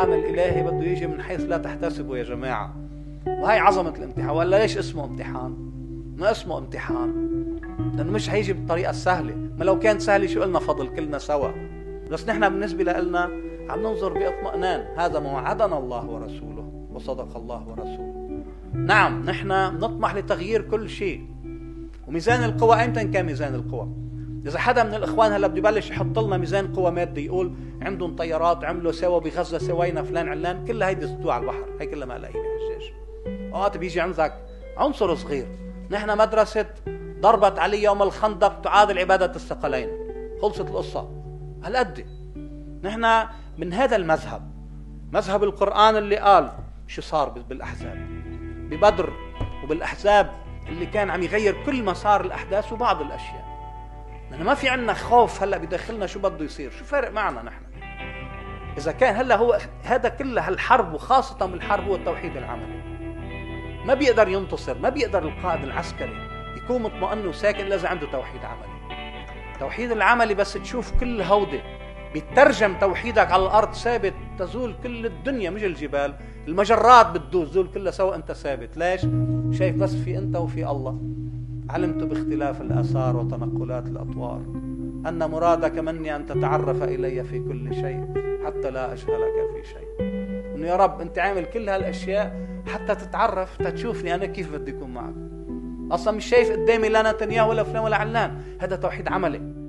الامتحان الإلهي بده يجي من حيث لا تحتسبوا يا جماعة. وهي عظمة الامتحان. ولا ليش اسمه امتحان؟ ما اسمه امتحان لأنه مش هيجي بالطريقة السهلة. ما لو كانت سهلة شو قلنا فضل كلنا سوا. بس نحن بالنسبة لنا عم ننظر باطمئنان. هذا ما وعدنا الله ورسوله وصدق الله ورسوله. نعم نحن نطمح لتغيير كل شيء. وميزان القوى ايمتى كان ميزان القوى؟ إذا حدا من الإخوان هلا بده يبلش يحط لنا ميزان قوى مادي، يقول عندهم طيارات، عملوا سوا بغزة، سوينا فلان علان، كلها هيدي زتوها على البحر، هي كلها ما لاقيين حجاج. اوقات بيجي عندك عنصر صغير. نحن مدرسة ضربت علي يوم الخندق تعادل عبادة الثقلين، خلصت القصة. هالقد نحن من هذا المذهب، مذهب القرآن اللي قال شو صار بالأحزاب، ببدر وبالأحزاب اللي كان عم يغير كل مسار الأحداث وبعض الأشياء. نحن ما في عنا خوف هلأ بداخلنا شو بده يصير، شو فارق معنا نحن. إذا كان هلأ هو هذا كله هالحرب، وخاصة من الحرب هو التوحيد العملي. ما بيقدر ينتصر، ما بيقدر القائد العسكري يكون مطمئن وساكن إلا إذا عنده توحيد عملي. توحيد العملي بس تشوف كل هودة بيترجم توحيدك على الأرض ثابت، تزول كل الدنيا مش الجبال، المجرات بتدوز زول كلها سوا أنت ثابت. ليش؟ شايف بس في أنت وفي الله. علمت باختلاف الآثار وتنقلات الأطوار أن مرادك مني أن تتعرف إلي في كل شيء حتى لا أشغلك في شيء. إنه يا رب أنت عامل كل هالأشياء حتى تتعرف، تشوفني أنا كيف بدي أكون معك. أصلا مش شايف قدامي لا نتنياهو ولا فلان ولا علان. هذا توحيد عملي.